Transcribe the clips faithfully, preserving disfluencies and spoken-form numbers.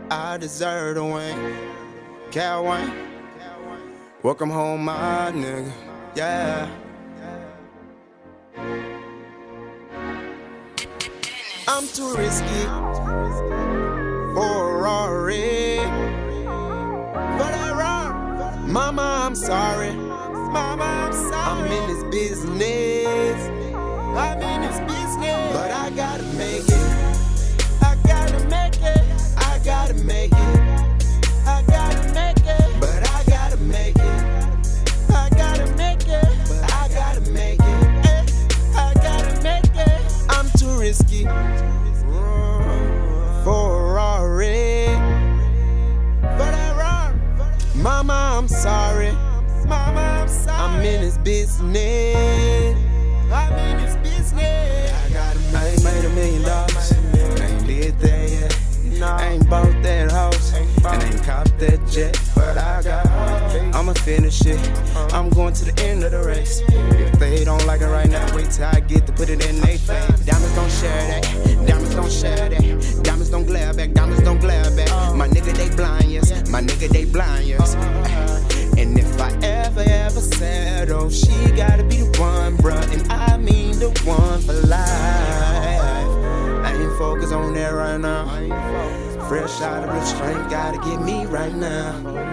I deserve to win. Cal Wayne, welcome home, my nigga. Yeah. I'm too risky for a Rari, but I run. Mama, I'm sorry. Mama, I'm sorry. I'm in this business. I'm in this business, but I gotta make it. I gotta make it. I gotta make it. I gotta make it, but I gotta make it. I gotta make it, but I gotta make it. Eh, I gotta make it. I'm too risky for a Rari, but I run. Mama, I'm sorry. Mama, I'm sorry. I'm in this business. I'm in this business. I gotta make it. I ain't made a million dollars. I ain't did that yet. I ain't bought that house, and ain't copped that jet, but I got hoes. I'ma finish it. I'm going to the end of the race. If they don't like it right now, wait till I get to put it in they face. Diamonds don't share that. Diamonds don't share that. Diamonds don't glare back. Diamonds don't glare back. My nigga, they blind, yes. My nigga, they blind, yes. And if I ever, ever said, oh, she gotta be the one, bruh, and I mean the one for life. I ain't focused on that right now. Fresh out of the strength, gotta get me right now.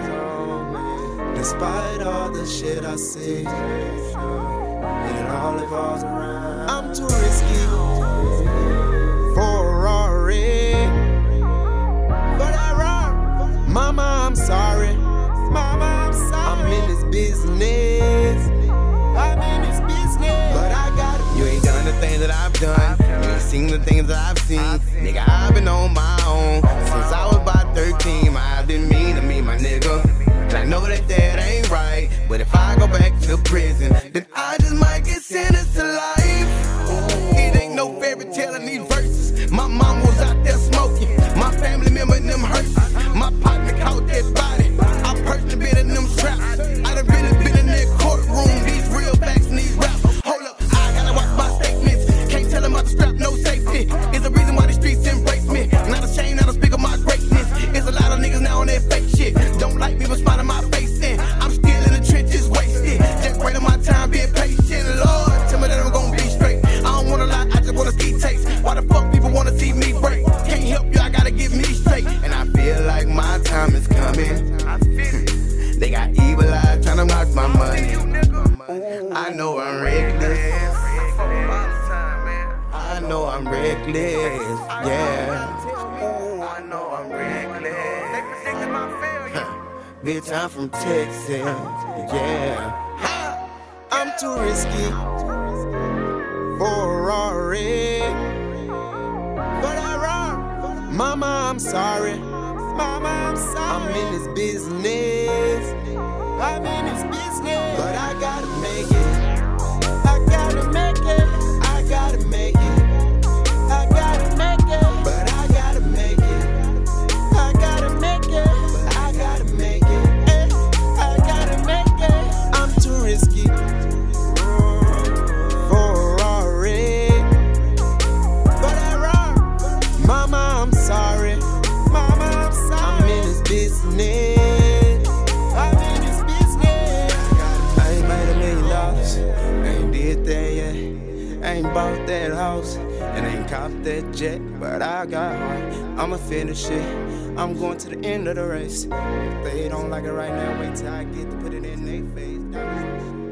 Despite all the shit I see, and it all evolves around. I'm too risky for a Rari, but I run. Mama, I'm sorry. Mama, I'm sorry. I'm in this business. I'm in this business, but I got it. You ain't done the things that I've done. You ain't seen the things that I've seen. Nigga, I've been on my own since I was about thirteen. My life didn't mean to me, my nigga. And I know that that ain't right, but if I go back to prison, then I just might get sentenced to life. It ain't no fairy tale in these verses. My mom was out there smoking. My family member in them hearses. My partner caught that body. I personally been in them traps. I done really been in that courtroom. These real facts and these raps. Hold up, I gotta watch my statements. Can't tell them about the strap, no safety. It's the reason why the streets embrace me. Not ashamed, not to speak of my greatness. It's a lot of niggas now on that fake shit. Don't like me, but smile on my face then. I'm still in the trenches, wasted. Just waiting my time, being patient. Lord, tell me that I'm gonna be straight. I don't wanna lie, I just wanna see takes. Why the fuck people wanna see me break? Can't help you, I gotta get me straight. And I feel like my time is coming. They got evil eyes trying to knock my money. I know I'm reckless. I know I'm reckless. Yeah. I know I'm reckless. They predicted my failure. Bitch, I'm from Texas. Yeah. I'm too risky for a Rari, but I run. Mama, I'm sorry. Mama, I'm sorry. I'm in this business. I'm in this business, but I gotta make it. I gotta make it. I gotta make it. I gotta make it, but I gotta make it. I gotta make it, but I gotta make it. Eh, I gotta make it. I'm too risky for a Rari, but I run. Mama, I'm sorry. Mama, I'm sorry. I'm in this business. I'm in this business. I ain't made a million dollars. I ain't did that yet. I ain't bought that house, and I ain't copped that jet, but I got one. I'ma finish it. I'm going to the end of the race. If they don't like it right now, wait till I get to put it in their face.